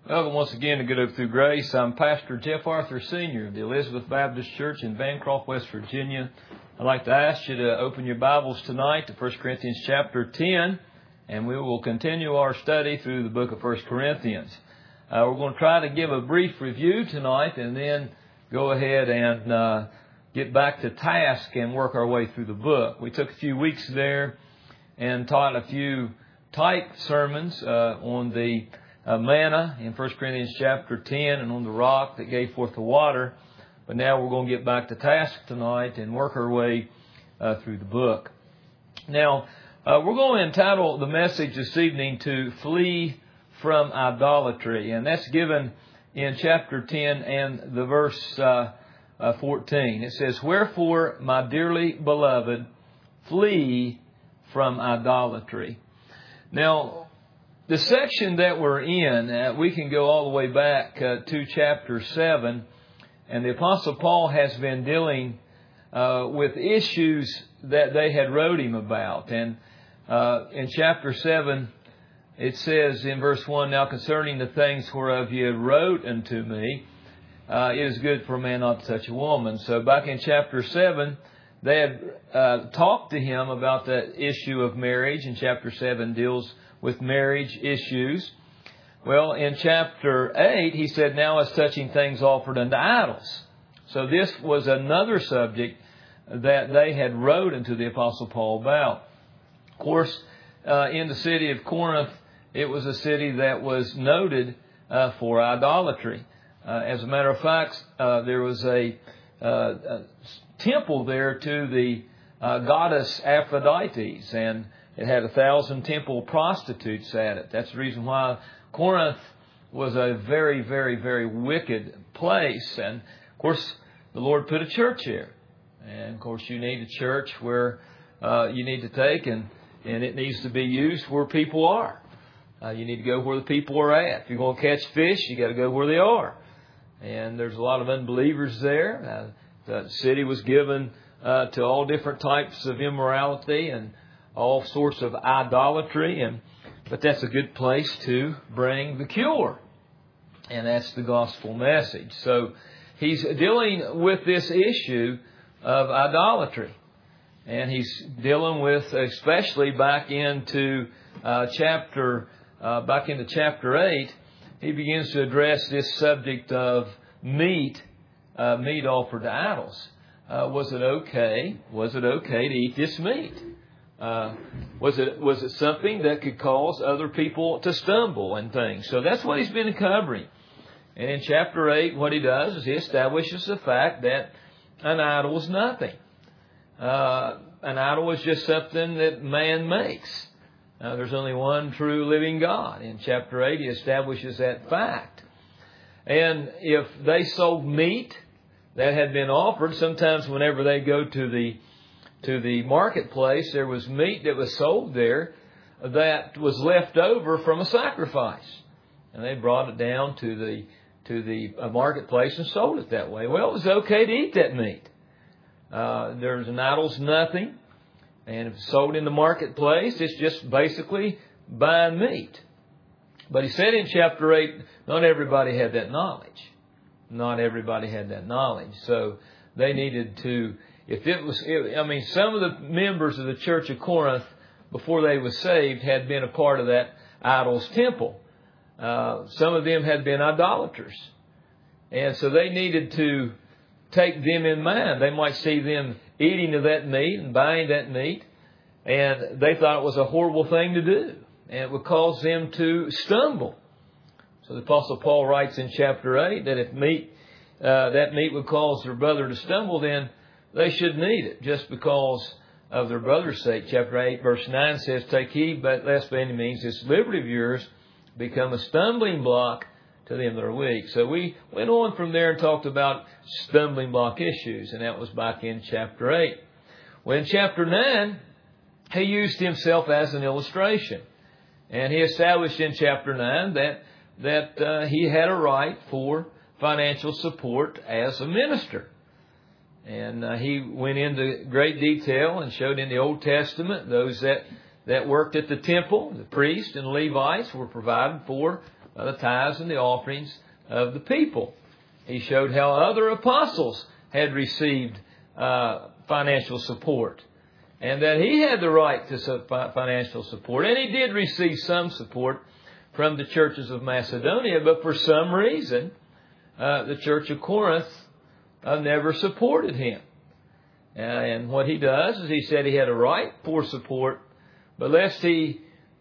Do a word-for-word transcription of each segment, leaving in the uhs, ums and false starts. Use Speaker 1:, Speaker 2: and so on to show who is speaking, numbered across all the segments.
Speaker 1: Welcome once again to Good Hope Through Grace. I'm Pastor Jeff Arthur, Senior of the Elizabeth Baptist Church in Bancroft, West Virginia. I'd like to ask you to open your Bibles tonight to First Corinthians chapter ten, and we will continue our study through the book of First Corinthians. Uh, we're going to try to give a brief review tonight and then go ahead and uh, get back to task and work our way through the book. We took a few weeks there and taught a few type sermons uh, on the Uh, manna in First Corinthians chapter ten and on the rock that gave forth the water. But now we're going to get back to task tonight and work our way uh, through the book. Now, uh, we're going to entitle the message this evening to Flee from Idolatry. And that's given in chapter ten and the verse uh, uh, fourteen. It says, "Wherefore, my dearly beloved, flee from idolatry." Now, the section that we're in, uh, we can go all the way back uh, to chapter seven, and the Apostle Paul has been dealing uh, with issues that they had wrote him about. And uh, in chapter seven, it says in verse one, "Now concerning the things whereof ye wrote unto me, uh, it is good for a man not to touch a woman." So back in chapter seven, they had uh, talked to him about the issue of marriage, and chapter seven deals with marriage issues. Well, in chapter eight, he said, "Now as touching things offered unto idols." So this was another subject that they had wrote unto the Apostle Paul about. Of course, uh, in the city of Corinth, it was a city that was noted uh, for idolatry. Uh, as a matter of fact, uh, there was a, uh, a temple there to the uh, goddess Aphrodite, and it had a thousand temple prostitutes at it. That's the reason why Corinth was a very, very, very wicked place. And, of course, the Lord put a church here. And, of course, you need a church where uh, you need to take, and, and it needs to be used where people are. Uh, you need to go where the people are at. If you're going to catch fish, you got to go where they are. And there's a lot of unbelievers there. Uh, the city was given uh, to all different types of immorality and all sorts of idolatry, and but that's a good place to bring the cure. And that's the gospel message. So he's dealing with this issue of idolatry. And he's dealing with, especially back into uh, chapter, uh, back into chapter eight, he begins to address this subject of meat, uh, meat offered to idols. Uh, was it okay? Was it okay to eat this meat? Uh, was it was it something that could cause other people to stumble and things? So that's what he's been covering. And in chapter eight, what he does is he establishes the fact that an idol is nothing. Uh, an idol is just something that man makes. Uh, there's only one true living God. In chapter eight, he establishes that fact. And if they sold meat that had been offered, sometimes whenever they go to the to the marketplace, there was meat that was sold there that was left over from a sacrifice. And they brought it down to the to the marketplace and sold it that way. Well, it was okay to eat that meat. Uh, there's an idol's nothing. And if it's sold in the marketplace, it's just basically buying meat. But he said in chapter eight, not everybody had that knowledge. Not everybody had that knowledge. So they needed to... If it was, I mean, some of the members of the Church of Corinth, before they were saved, had been a part of that idol's temple. Uh, some of them had been idolaters. And so they needed to take them in mind. They might see them eating of that meat and buying that meat, and they thought it was a horrible thing to do. And it would cause them to stumble. So the Apostle Paul writes in chapter eight that if meat, uh, that meat would cause their brother to stumble, then they shouldn't eat it just because of their brother's sake. Chapter eight, verse nine says, "Take heed, but lest by any means this liberty of yours become a stumbling block to them that are weak." So we went on from there and talked about stumbling block issues, and that was back in chapter eight. Well, in chapter nine, he used himself as an illustration. And he established in chapter nine that, that uh, he had a right for financial support as a minister. And uh, he went into great detail and showed in the Old Testament those that, that worked at the temple, the priests and Levites, were provided for by the tithes and the offerings of the people. He showed how other apostles had received uh, financial support, and that he had the right to financial support. And he did receive some support from the churches of Macedonia, but for some reason, uh, the church of Corinth uh, never supported him. Uh, and what he does is he said he had a right for support, but lest he,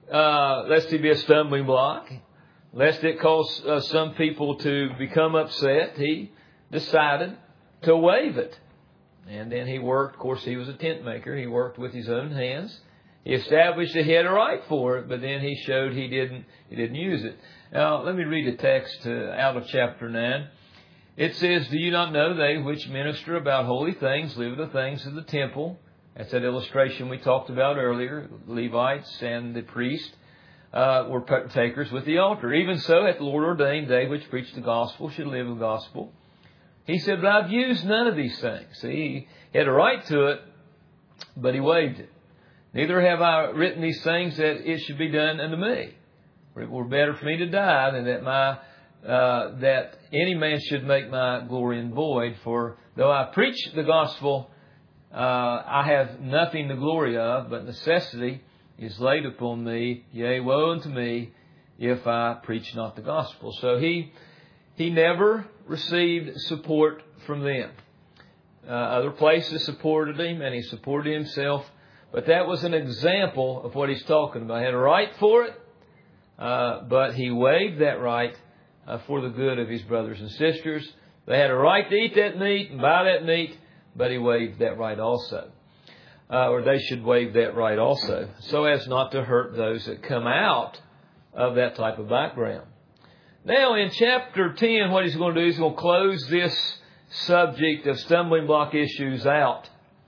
Speaker 1: uh, lest he be a stumbling block, lest it cause uh, some people to become upset, he decided to waive it. And then he worked, of course, he was a tent maker. He worked with his own hands. He established that he had a right for it, but then he showed he didn't, he didn't use it. Now, let me read a text uh, out of chapter nine. It says, "Do you not know they which minister about holy things live the things of the temple?" That's that illustration we talked about earlier. The Levites and the priest uh, were partakers with the altar. "Even so, hath the Lord ordained they which preach the gospel should live the gospel." He said, "But I've used none of these things." See, he had a right to it, but he waived it. "Neither have I written these things that it should be done unto me. For it were better for me to die than that my uh, that any man should make my glory in void. For though I preach the gospel, uh, I have nothing to glory of, but necessity is laid upon me. Yea, woe unto me if I preach not the gospel." So he he never received support from them. Uh, other places supported him, and he supported himself. But that was an example of what he's talking about. He had a right for it, uh, but he waived that right uh, for the good of his brothers and sisters. They had a right to eat that meat and buy that meat, but he waived that right also. Uh, or they should waive that right also, so as not to hurt those that come out of that type of background. Now, in chapter ten, what he's going to do is he's going to close this subject of stumbling block issues out.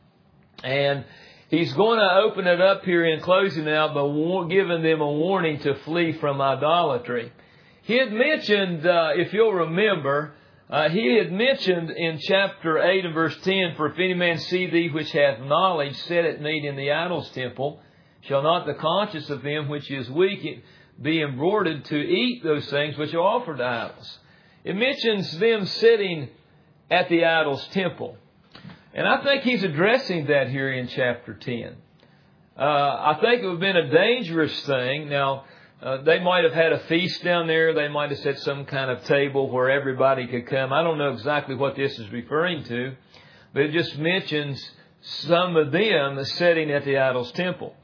Speaker 1: And he's going to open it up here in closing out by giving them a warning to flee from idolatry. He had mentioned, uh, if you'll remember, uh, he had mentioned in chapter eight and verse ten, "For if any man see thee which hath knowledge set at meat in the idol's temple, shall not the conscience of him which is weak be embroidered to eat those things which are offered to idols?" It mentions them sitting at the idol's temple. And I think he's addressing that here in chapter ten. Uh, I think it would have been a dangerous thing. Now, uh, they might have had a feast down there. They might have set some kind of table where everybody could come. I don't know exactly what this is referring to, but it just mentions some of them sitting at the idol's temple.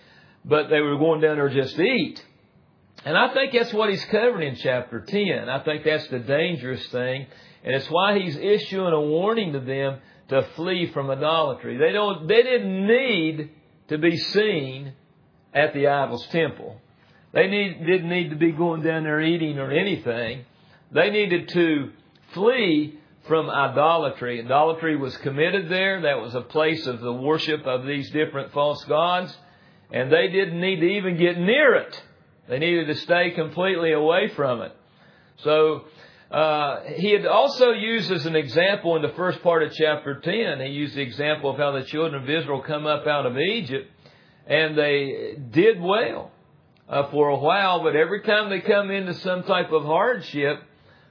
Speaker 1: But they were going down there just to eat. And I think that's what he's covering in chapter ten. I think that's the dangerous thing. And it's why he's issuing a warning to them to flee from idolatry. They don't, they didn't need to be seen at the idol's temple. They need, didn't need to be going down there eating or anything. They needed to flee from idolatry. Idolatry was committed there. That was a place of the worship of these different false gods. And they didn't need to even get near it. They needed to stay completely away from it. So, uh, he had also used as an example in the first part of chapter ten, he used the example of how the children of Israel come up out of Egypt, and they did well uh, for a while, but every time they come into some type of hardship,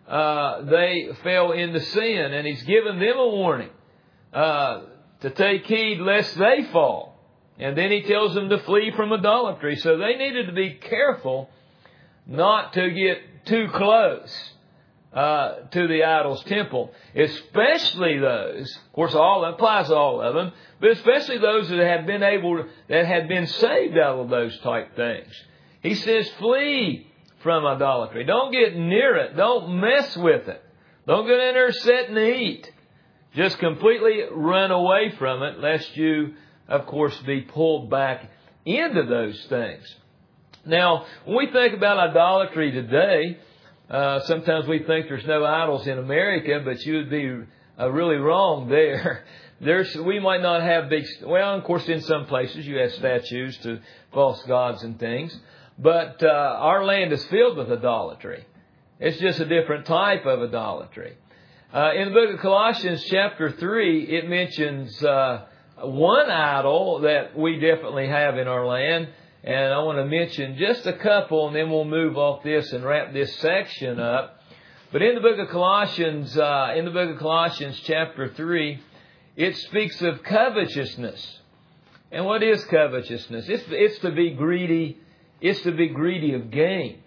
Speaker 1: uh, they fell into sin, and he's given them a warning uh, to take heed lest they fall. And then he tells them to flee from idolatry. So they needed to be careful not to get too close uh, to the idol's temple. Especially those, of course, all applies to all of them, but especially those that had been able, that had been saved out of those type things. He says, flee from idolatry. Don't get near it. Don't mess with it. Don't get in there, sit and eat. Just completely run away from it, lest you, of course, be pulled back into those things. Now, when we think about idolatry today, uh, sometimes we think there's no idols in America, but you would be uh, really wrong there. There's, we might not have big, well, of course, in some places you have statues to false gods and things, but uh, our land is filled with idolatry. It's just a different type of idolatry. Uh, in the book of Colossians chapter three, it mentions uh, one idol that we definitely have in our land, And I want to mention just a couple, and then we'll move off this and wrap this section up. But in the book of Colossians, uh, in the book of Colossians chapter three, it speaks of covetousness. And what is covetousness? It's, it's to be greedy. It's to be greedy of gain.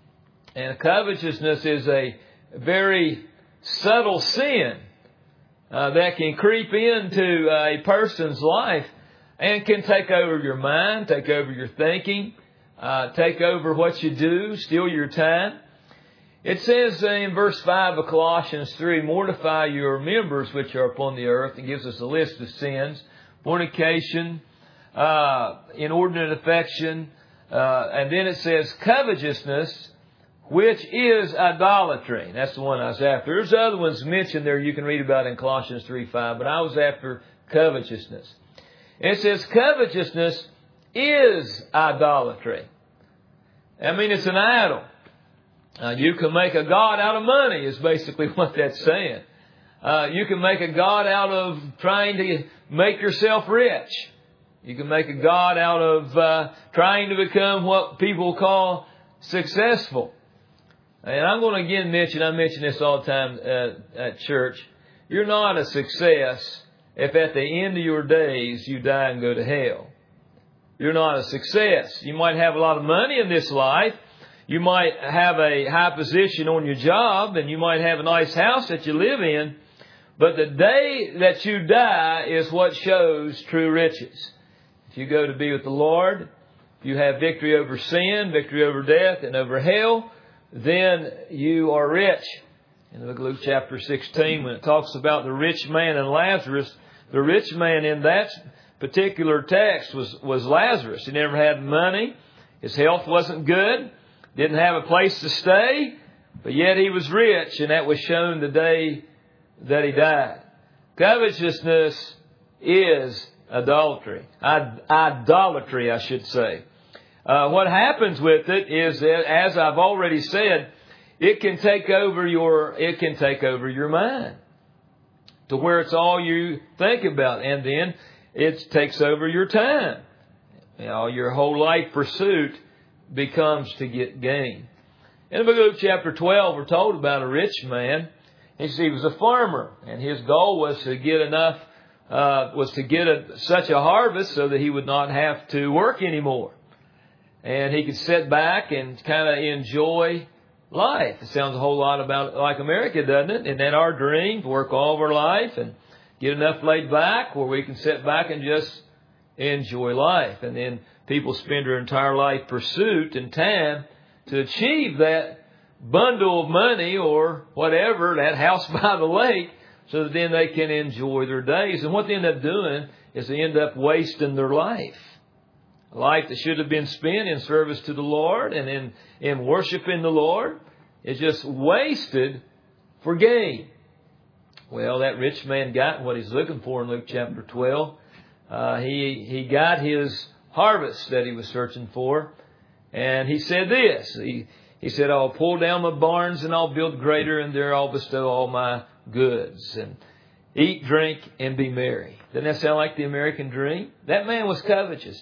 Speaker 1: And covetousness is a very subtle sin uh, that can creep into a person's life and can take over your mind, take over your thinking, uh, take over what you do, steal your time. It says in verse five of Colossians three, mortify your members which are upon the earth. It gives us a list of sins: fornication, uh, inordinate affection, uh, and then it says covetousness, which is idolatry. That's the one I was after. There's other ones mentioned there you can read about in Colossians three five, but I was after covetousness. And it says covetousness is idolatry. I mean, it's an idol. Uh, you can make a god out of money is basically what that's saying. Uh, you can make a god out of trying to make yourself rich. You can make a god out of uh, trying to become what people call successful. And I'm going to again mention, I mention this all the time uh, at church, you're not a success if at the end of your days you die and go to hell. You're not a success. You might have a lot of money in this life. You might have a high position on your job, and you might have a nice house that you live in. But the day that you die is what shows true riches. If you go to be with the Lord, if you have victory over sin, victory over death, and over hell, then you are rich. In the book of Luke chapter sixteen, when it talks about the rich man and Lazarus, the rich man in that particular text was, was Lazarus. He never had money. His health wasn't good. Didn't have a place to stay. But yet he was rich, and that was shown the day that he died. Covetousness is idolatry. I, idolatry, I should say. Uh, what happens with it is that, as I've already said, it can take over your, it can take over your mind to where it's all you think about. And then it takes over your time. You know, your whole life pursuit becomes to get gain. In the book of Luke chapter twelve, we're told about a rich man. He said he was a farmer, and his goal was to get enough, uh, was to get a, such a harvest so that he would not have to work anymore. And he could sit back and kind of enjoy life. It sounds a whole lot about like America, doesn't it? Isn't that our dream, to work all of our life and get enough laid back where we can sit back and just enjoy life? And then people spend their entire life pursuit and time to achieve that bundle of money or whatever, that house by the lake, so that then they can enjoy their days. And what they end up doing is they end up wasting their life. A life that should have been spent in service to the Lord and in, in worshiping the Lord is just wasted for gain. Well, that rich man got what he's looking for in Luke chapter twelve. Uh, he, he got his harvest that he was searching for. And he said this. He, he said, I'll pull down my barns and I'll build greater, and there I'll bestow all my goods. And eat, drink, and be merry. Doesn't that sound like the American dream? That man was covetousness.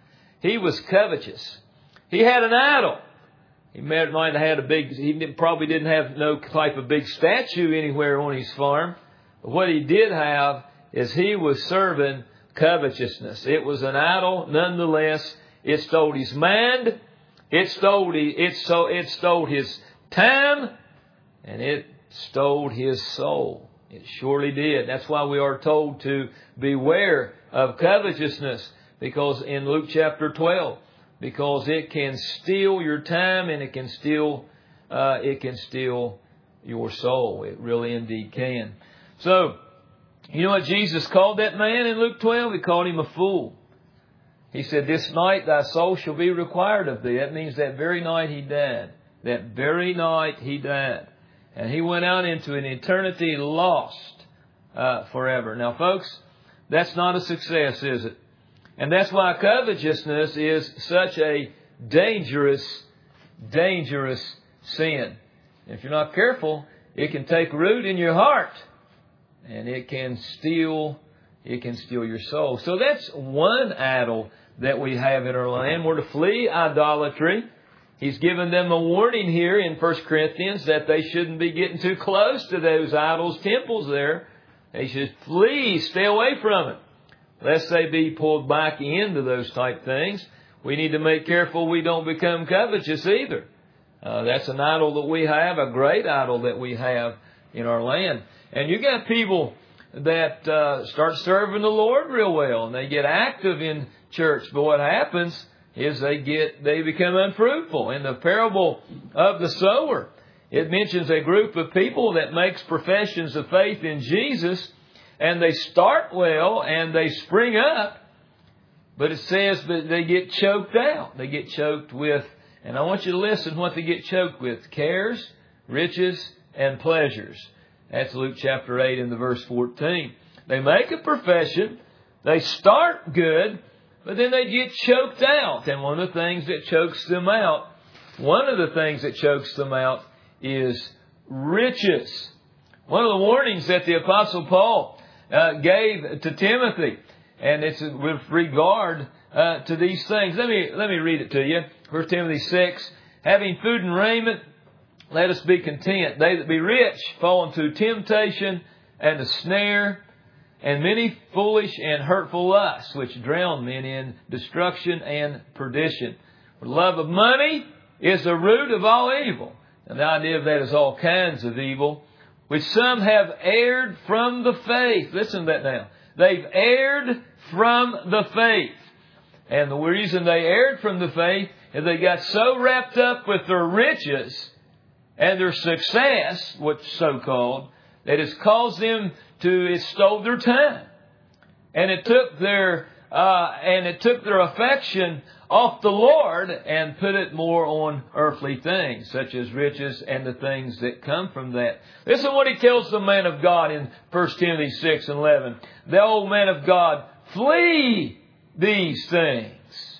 Speaker 1: He was covetous. He had an idol. He might have had a big, he probably didn't have no type of big statue anywhere on his farm. But what he did have is he was serving covetousness. It was an idol nonetheless. It stole his mind. It stole, it, so, it stole his time. And it stole his soul. It surely did. That's why we are told to beware of covetousness. Because in Luke chapter twelve, because it can steal your time and it can steal, uh, it can steal your soul. It really indeed can. So, you know what Jesus called that man in Luke twelve? He called him a fool. He said, this night thy soul shall be required of thee. That means that very night he died. That very night he died. And he went out into an eternity lost uh, forever. Now, folks, that's not a success, is it? And that's why covetousness is such a dangerous, dangerous sin. If you're not careful, it can take root in your heart. And it can steal, it can steal your soul. So that's one idol that we have in our land. We're to flee idolatry. He's given them a warning here in First Corinthians that they shouldn't be getting too close to those idols' temples there. They should flee, stay away from it, lest they be pulled back into those type things. We need to make careful we don't become covetous either. Uh, that's an idol that we have, a great idol that we have in our land. And you got people that uh, start serving the Lord real well, and they get active in church. But what happens is they get they become unfruitful. In the parable of the sower, it mentions a group of people that makes professions of faith in Jesus, and they start well and they spring up, but it says that they get choked out. They get choked with, and I want you to listen what they get choked with: cares, riches, and pleasures. That's Luke chapter eight in the verse fourteen. They make a profession, they start good, but then they get choked out. And one of the things that chokes them out, one of the things that chokes them out is riches. One of the warnings that the Apostle Paul uh, gave to Timothy, and it's with regard uh, to these things. Let me let me read it to you. First Timothy six, having food and raiment, let us be content. They that be rich fall into temptation and a snare, and many foolish and hurtful lusts, which drown men in destruction and perdition. For the love of money is the root of all evil. And the idea of that is all kinds of evil, which some have erred from the faith. Listen to that now. They've erred from the faith. And the reason they erred from the faith is they got so wrapped up with their riches and their success, what's so-called, that it's caused them to, it stole their time. And it took their, uh, and it took their affection off the Lord and put it more on earthly things, such as riches and the things that come from that. Listen to what he tells the man of God in First Timothy six and eleven. The old man of God, flee these things.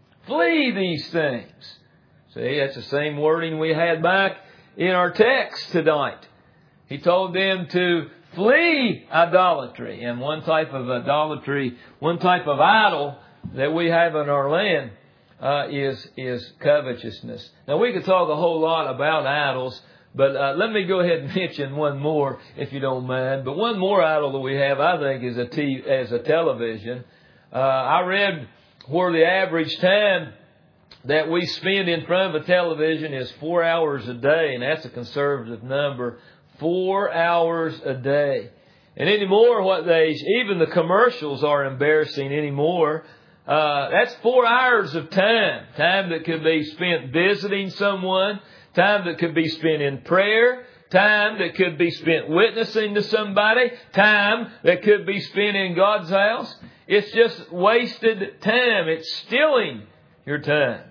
Speaker 1: Flee these things. See, that's the same wording we had back in our text tonight. He told them to flee idolatry. And one type of idolatry, one type of idol that we have in our land uh, is is covetousness. Now, we could talk a whole lot about idols, but uh, let me go ahead and mention one more, if you don't mind. But one more idol that we have, I think, is a t- as a television. Uh, I read where the average time that we spend in front of a television is four hours a day, and that's a conservative number. Four hours a day. And anymore, what they, even the commercials are embarrassing anymore. Uh, that's four hours of time. Time that could be spent visiting someone. Time that could be spent in prayer. Time that could be spent witnessing to somebody. Time that could be spent in God's house. It's just wasted time. It's stealing your time.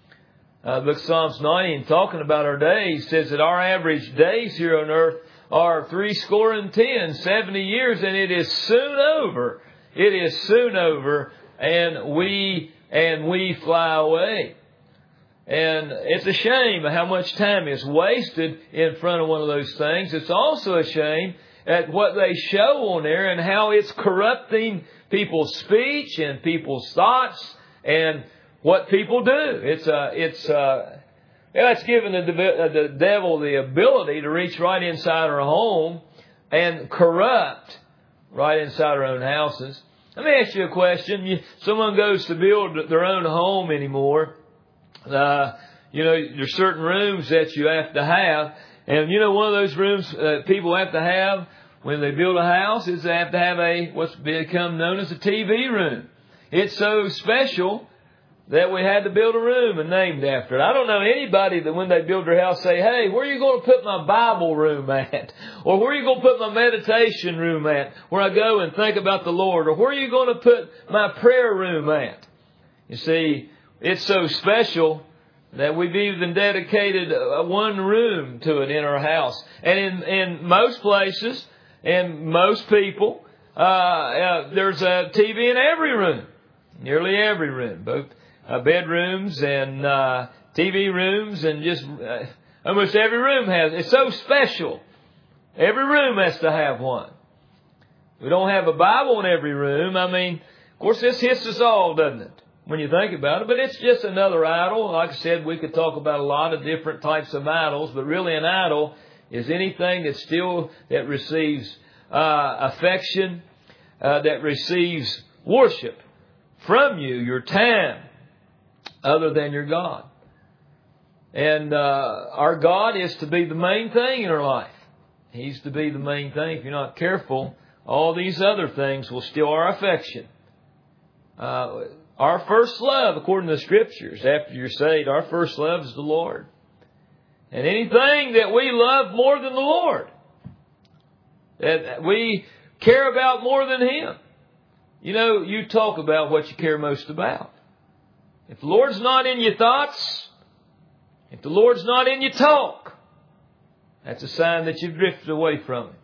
Speaker 1: Uh, look, Psalms ninety, and talking about our days, says that our average days here on earth are three score and ten, seventy years, and it is soon over. It is soon over, and we and we fly away. And it's a shame how much time is wasted in front of one of those things. It's also a shame at what they show on there and how it's corrupting people's speech and people's thoughts and what people do. It's uh, it's uh, yeah, it's giving the, the devil the ability to reach right inside our home and corrupt right inside our own houses. Let me ask you a question. You, someone goes to build their own home anymore. Uh, you know, there's certain rooms that you have to have, and you know, one of those rooms uh, people have to have when they build a house is they have to have a what's become known as a T V room. It's so special that we had to build a room and named after it. I don't know anybody that when they build their house say, hey, where are you going to put my Bible room at? Or where are you going to put my meditation room at, where I go and think about the Lord? Or where are you going to put my prayer room at? You see, it's so special that we've even dedicated one room to it in our house. And in, in most places, and most people, uh, uh, there's a T V in every room. Nearly every room, both Uh, bedrooms and uh, T V rooms, and just uh, almost every room has. It's so special. Every room has to have one. We don't have a Bible in every room. I mean, of course, this hits us all, doesn't it? when you think about it. But it's just another idol. Like I said, we could talk about a lot of different types of idols, but really an idol is anything that still, that receives uh, affection, uh, that receives worship from you, your time, other than your God. And uh, our God is to be the main thing in our life. He's to be the main thing. If you're not careful, all these other things will steal our affection. Uh, our first love, according to the Scriptures, after you're saved, our first love is the Lord. And anything that we love more than the Lord, that we care about more than Him. You know, you talk about what you care most about. If the Lord's not in your thoughts, if the Lord's not in your talk, that's a sign that you've drifted away from Him.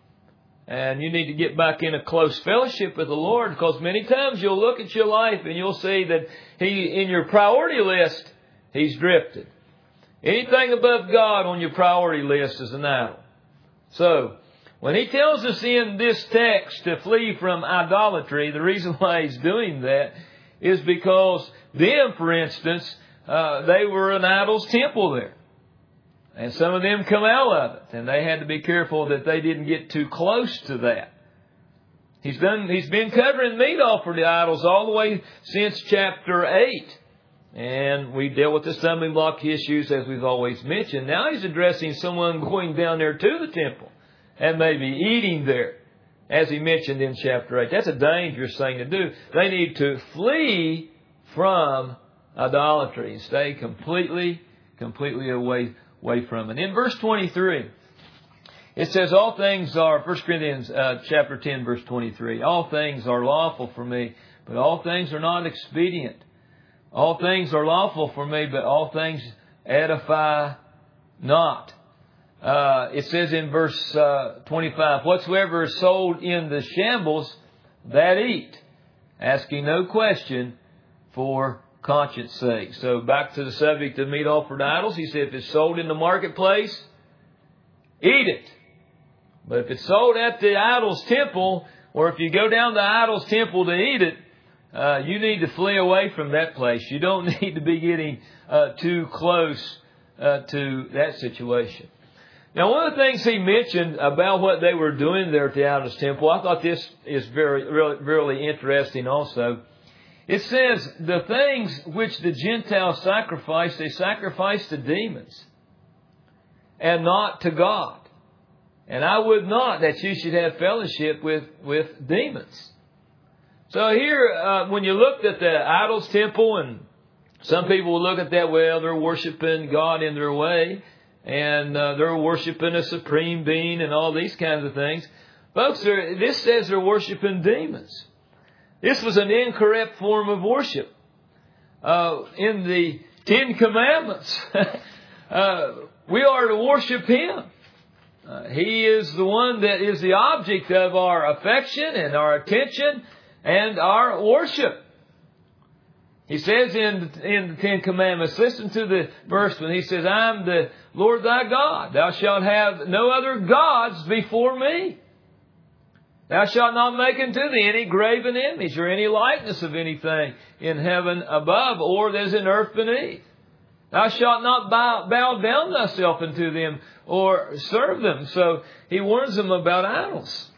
Speaker 1: And you need to get back in a close fellowship with the Lord, because many times you'll look at your life and you'll see that He, in your priority list, He's drifted. Anything above God on your priority list is an idol. So, when He tells us in this text to flee from idolatry, the reason why He's doing that is because them, for instance, uh, they were an idol's temple there. And some of them come out of it. And they had to be careful that they didn't get too close to that. He's done, he's been covering meat offered to idols all the way since chapter eight. And we dealt with the stumbling block issues, as we've always mentioned. Now He's addressing someone going down there to the temple and maybe eating there, as He mentioned in chapter eight. That's a dangerous thing to do. They need to flee from idolatry and stay completely, completely away, away from it. In verse twenty-three, it says, all things are, First Corinthians uh, chapter ten, verse twenty-three, all things are lawful for me, but all things are not expedient. All things are lawful for me, but all things edify not. Uh, it says in verse uh, twenty-five, whatsoever is sold in the shambles, that eat, asking no question for conscience sake. So back to the subject of meat offered to idols. He said if it's sold in the marketplace, eat it. But if it's sold at the idol's temple, or if you go down to the idol's temple to eat it, uh, you need to flee away from that place. You don't need to be getting uh, too close uh, to that situation. Now, one of the things he mentioned about what they were doing there at the idol's temple, I thought this is very, really, really interesting also. It says, the things which the Gentiles sacrifice, they sacrifice to demons and not to God. And I would not that you should have fellowship with, with demons. So here, uh, when you looked at the idol's temple, and some people will look at that, well, they're worshiping God in their way, and uh, they're worshiping a supreme being and all these kinds of things. Folks, this says they're worshiping demons. This was an incorrect form of worship. Uh, in the Ten Commandments, uh, we are to worship Him. Uh, he is the one that is the object of our affection and our attention and our worship. He says in, in the Ten Commandments, listen to the verse when He says, I am the Lord thy God. Thou shalt have no other gods before me. Thou shalt not make unto thee any graven image or any likeness of anything in heaven above or that is in earth beneath. Thou shalt not bow, bow down thyself unto them or serve them. So He warns them about idols.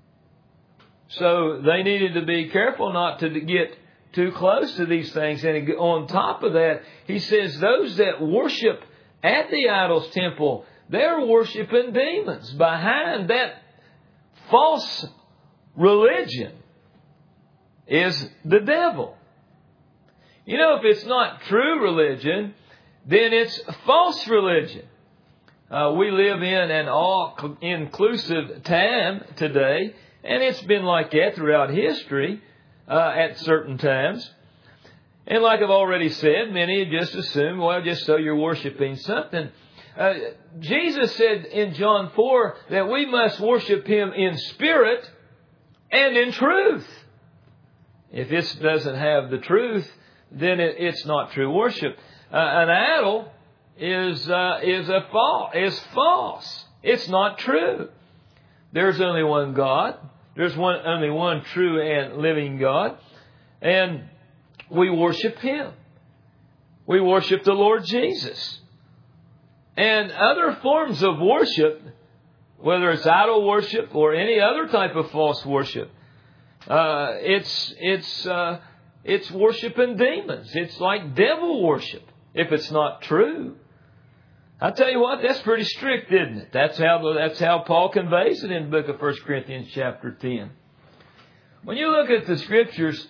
Speaker 1: So they needed to be careful not to get too close to these things. And on top of that, He says those that worship at the idol's temple, they're worshiping demons. Behind that false religion is the devil. You know, if it's not true religion, then it's false religion. Uh, we live in an all-inclusive time today, and it's been like that throughout history uh, at certain times. And like I've already said, many just assume, well, just so you're worshiping something. Uh, Jesus said in John four that we must worship Him in spirit and in truth. If this doesn't have the truth, then it, it's not true worship. Uh, an idol is uh, is a false. Is false. It's not true. There's only one God. There's one only one true and living God. And we worship Him. We worship the Lord Jesus. And other forms of worship, whether it's idol worship or any other type of false worship, uh, it's it's uh, it's worshiping demons. It's like devil worship if it's not true. I tell you what, that's pretty strict, isn't it? That's how that's how Paul conveys it in the book of First Corinthians chapter ten. When you look at the Scriptures,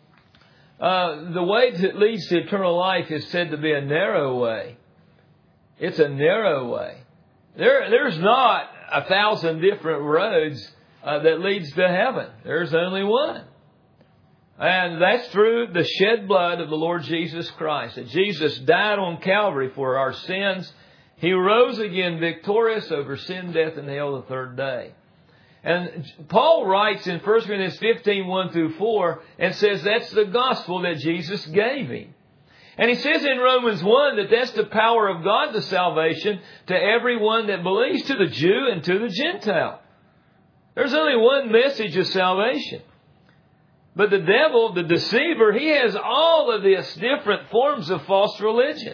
Speaker 1: uh, the way that leads to eternal life is said to be a narrow way. It's a narrow way. There, there's not a thousand different roads uh, that leads to heaven. There's only one. And that's through the shed blood of the Lord Jesus Christ. That Jesus died on Calvary for our sins. He rose again victorious over sin, death, and hell the third day. And Paul writes in First Corinthians fifteen, one through four, and says that's the gospel that Jesus gave him. And he says in Romans one that that's the power of God to salvation to everyone that believes, to the Jew and to the Gentile. There's only one message of salvation. But the devil, the deceiver, he has all of these different forms of false religion.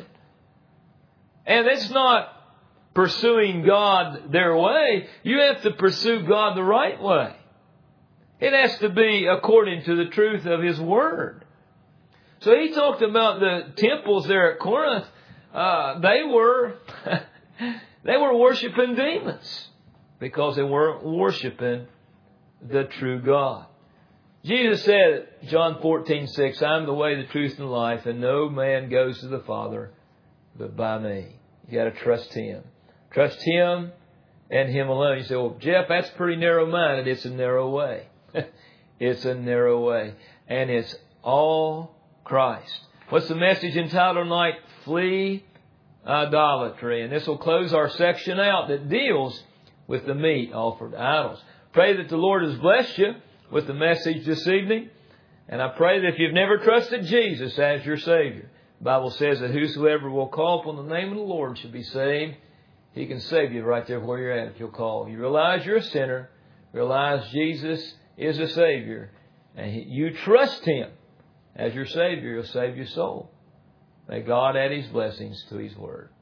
Speaker 1: And it's not pursuing God their way. You have to pursue God the right way. It has to be according to the truth of His Word. So he talked about the temples there at Corinth. Uh, they were they were worshiping demons because they weren't worshiping the true God. Jesus said, John fourteen, six, I am the way, the truth, and the life, and no man goes to the Father but by me. You got to trust Him. Trust Him and Him alone. You say, well, Jeff, that's pretty narrow-minded. It's a narrow way. It's a narrow way. And it's all Christ. What's the message entitled tonight? Flee idolatry. And this will close our section out that deals with the meat offered to idols. Pray that the Lord has blessed you with the message this evening. And I pray that if you've never trusted Jesus as your Savior, the Bible says that whosoever will call upon the name of the Lord shall be saved. He can save you right there where you're at if you'll call. You realize you're a sinner. Realize Jesus is a Savior. And you trust Him as your Savior. He'll save your soul. May God add His blessings to His Word.